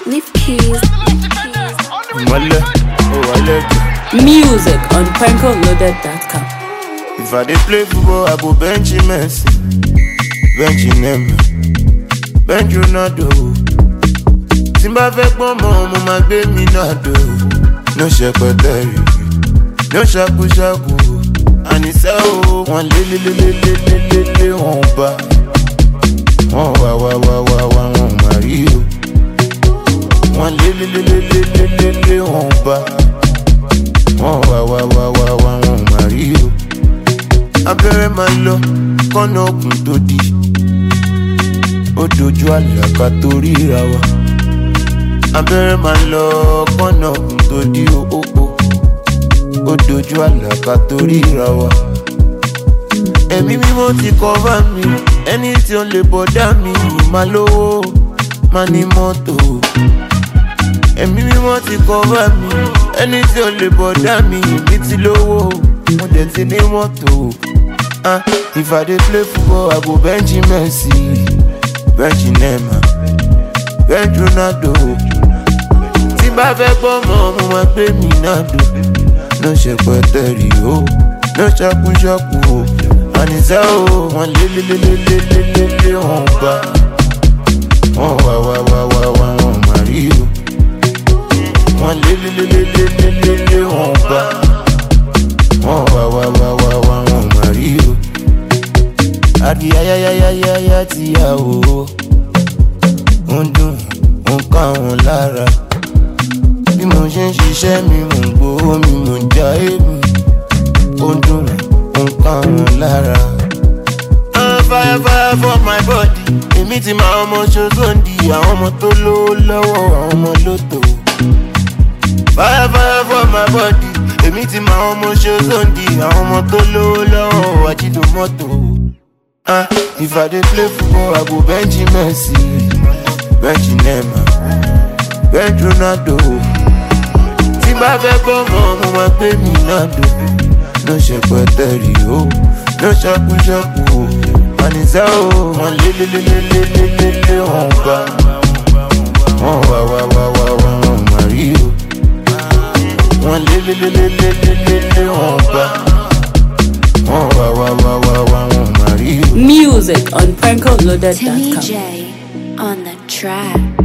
Leave keys. Music on PrankoLoaded.com. If I dey play football, I go bench Messi, bench Neymar, bench Ronaldo. Timba fẹ́ pọ́n mọ́ mo máa gbé mi náà dò. No ṣẹpẹtẹ no ṣakuṣaku. Àníṣe o, wọ́n lé wọ́n bá. Wọ́n wá wọ́n máa rí o. Wọ́n lé wọ́n bá. Wọ́n wá wọ́n máa rí o. Abẹ́rẹ́ máa lọ kọ́nà òkun tó di. Ó dojú àlàkà tó ríra wa. Abẹ́rẹ́ máa lọ kọ́nà òkun tó di ó dojú àlàkà tó ríra wa. Ẹ̀mí mímọ́ ti cover mi, ẹni tí ó lè bọ̀dá mi máa lówó, máa ní mọ́tò. Ẹ̀mí mímọ́ ti cover mi, ẹni tí ó lè bọ̀dá mi ti lówó, mo dẹ̀ ti ní mọ́tò. If I dey play football, I go bench Messi, bench Neymar, bench Ronaldo. Tí bá fẹ́ gbọ́ mọ́, mo máa gbé mi náà dò. No ṣẹpẹtẹ rí o, no ṣakuṣaku o. Àníṣe o, wọ́n lé wọ́n bá. Wọ́n wá wọ́n máa rí o. Wọ́n lé wọ́n bá. Wọ́n wá wọ́n máa rí o. Àdì ayáyáyáyá ti yà o. Ó ń dùn, ó ń ká wọn lára. Bí mo ṣe ń ṣiṣẹ́ mi, mò ń gbowó mi, mò ń já èmi. Ó ń dùn, ó ń ká wọn lára. Fire for my body. Èmi ti máa ọmọ ṣoṣoǹdì. Àwọn ọmọ tó lówó lọ́wọ́, àwọn ọmọ lótò. Fire for my body. Èmi ti máa ọmọ ṣoṣoǹdì. Àwọn ọmọ tó lówó lọ́wọ́, àjídò mọ́tò. If I dey play football, I go bench Messi, bench Neymar, bench Ronaldo. Tí bá fẹ́ gbọ́ mọ́, mo máa gbé mi náà dò. No ṣẹpẹtẹ rí o, no ṣakuṣaku o. Àníṣe o, wọ́n lé wọ́n bá. Wọ́n wá wọ́n máa rí o. Wọ́n lé wọ́n bá. Wọ́n wá wọ́n máa rí o. Music on PrankoLoaded.com. Timmy J on the track.